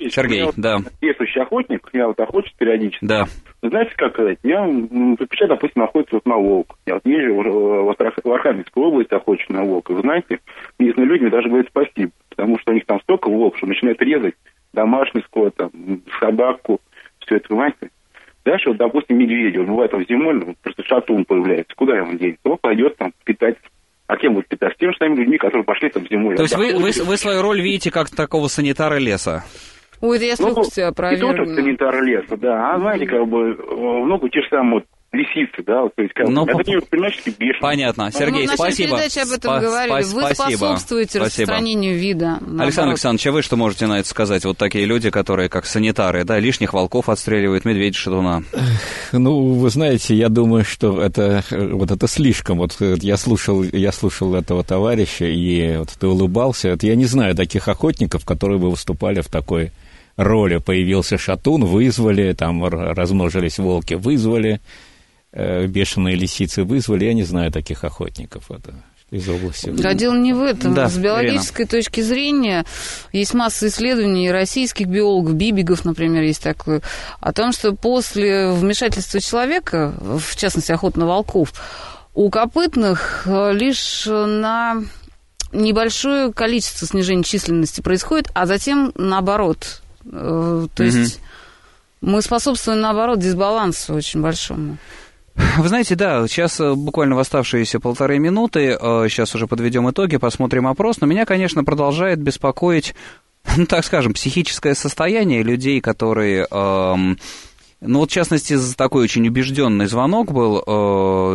Сергей, вот да. Действующий охотник, я вот охочусь периодически. Да. Знаете, как сказать, я предпочитаю, допустим, охотиться вот на волка. Я вот езжу в Архангельскую область, охочусь на волка. Вы знаете, местные люди мне даже говорят спасибо, потому что у них там столько волков, что начинают резать домашний скот, там, собаку, все это, понимаете? Дальше, вот, допустим, медведь, он бывает там зимой, ну, просто шатун появляется. Куда ему денется? Он пойдет там питать. А кем будет питаться? Тем же самыми людьми, которые пошли там зимой. То есть вы, вы, вы свою роль видите как такого санитара леса? Ой, это я с легкостью опровергну. И тут вот санитар леса, да. А знаете, как бы, много те же самые вот лисицы, да, вот, то есть, как бы, ну, это не понимаешь, бешеные. Понятно. Сергей, ну, спасибо. В нашей передаче об этом Спа- говорили. спа- Вы спасибо. способствуете Спасибо. распространению вида. Наоборот. Александр Александрович, а вы что можете на это сказать? Вот такие люди, которые как санитары, да, лишних волков отстреливают, медведя, шатуна. Ну, вы знаете, я думаю, что это, вот это слишком. Вот я слушал, я слушал этого товарища, и вот ты улыбался. Вот я не знаю таких охотников, которые бы выступали в такой роли. Появился шатун, вызвали, там размножились волки, вызвали. Бешеные лисицы вызвали, я не знаю таких охотников это, из области. Да, дело не в этом. Да, С биологической Ирина. точки зрения есть масса исследований российских биологов, Бибигов, например, есть такое, о том, что после вмешательства человека, в частности, охоты на волков, у копытных лишь на небольшое количество снижения численности происходит, а затем наоборот. То есть угу. мы способствуем, наоборот, дисбалансу очень большому. Вы знаете, да, сейчас буквально в оставшиеся полторы минуты, сейчас уже подведем итоги, посмотрим опрос, но меня, конечно, продолжает беспокоить, ну, так скажем, психическое состояние людей, которые, эм, ну, вот, в частности, такой очень убежденный звонок был, э,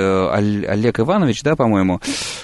Олег Иванович, да, по-моему,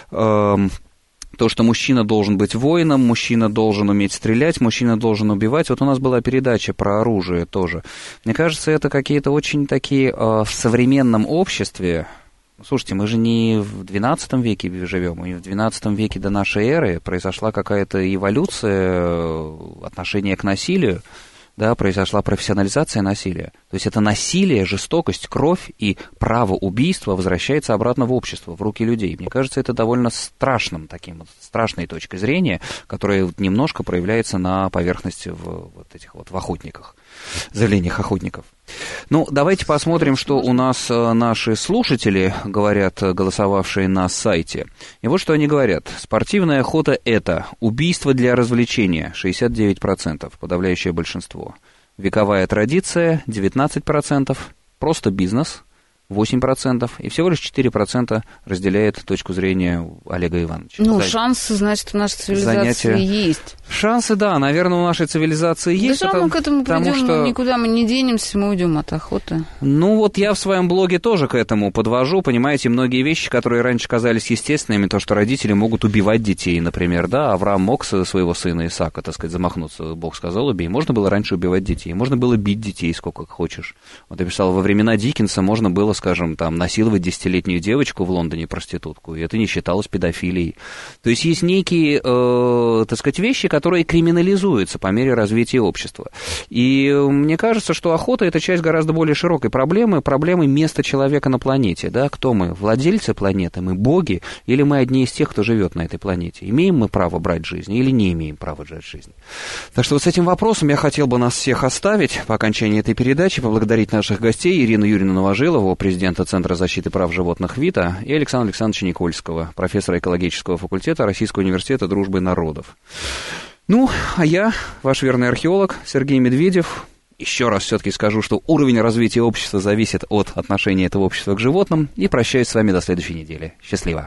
э, то, что мужчина должен быть воином, мужчина должен уметь стрелять, мужчина должен убивать. Вот у нас была передача про оружие тоже. Мне кажется, это какие-то очень такие э, в современном обществе. Слушайте, мы же не в двенадцатом веке живем, и в двенадцатом веке до нашей эры произошла какая-то эволюция отношения к насилию. Да, произошла профессионализация насилия. То есть это насилие, жестокость, кровь и право убийства возвращается обратно в общество, в руки людей. Мне кажется, это довольно страшным таким, вот, страшной точкой зрения, которая вот немножко проявляется на поверхности в вот этих вот в охотниках, заявлениях охотников. Ну, давайте посмотрим, что у нас наши слушатели говорят, голосовавшие на сайте. И вот что они говорят. Спортивная охота – это убийство для развлечения, шестьдесят девять процентов, подавляющее большинство. Вековая традиция, девятнадцать процентов. Просто бизнес, восемь процентов. И всего лишь четыре процента разделяет точку зрения Олега Ивановича. Ну, За... шансы, значит, в нашей цивилизации Занятия... есть. Шансы, да, наверное, у нашей цивилизации есть. Да, потому, мы к этому придем, что... никуда мы не денемся, мы уйдем от охоты. Ну, вот я в своем блоге тоже к этому подвожу, понимаете, многие вещи, которые раньше казались естественными, то, что родители могут убивать детей, например, да, Авраам мог своего сына Исаака, так сказать, замахнуться, Бог сказал, убей. Можно было раньше убивать детей, можно было бить детей сколько хочешь. Вот я писал, во времена Диккенса можно было, скажем, там, насиловать десятилетнюю девочку в Лондоне, проститутку, и это не считалось педофилией. То есть есть некие, э, так сказать, вещи, которые криминализуются по мере развития общества. И мне кажется, что охота – это часть гораздо более широкой проблемы, проблемы места человека на планете. Да? Кто мы? Владельцы планеты? Мы боги? Или мы одни из тех, кто живет на этой планете? Имеем мы право брать жизнь или не имеем права брать жизнь? Так что вот с этим вопросом я хотел бы нас всех оставить по окончании этой передачи, поблагодарить наших гостей Ирину Юрьевну Новожилову, президента Центра защиты прав животных ВИТА, и Александра Александровича Никольского, профессора экологического факультета Российского университета дружбы народов. Ну, а я, ваш верный археолог Сергей Медведев, еще раз все-таки скажу, что уровень развития общества зависит от отношения этого общества к животным, и прощаюсь с вами до следующей недели. Счастливо.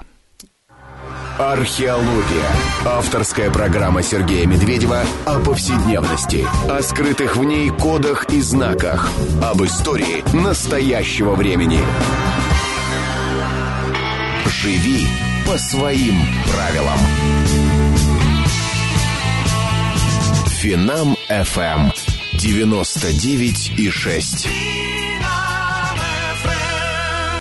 Археология. Авторская программа Сергея Медведева о повседневности, о скрытых в ней кодах и знаках, об истории настоящего времени. Живи по своим правилам. Финам эф эм девяносто девять и шесть.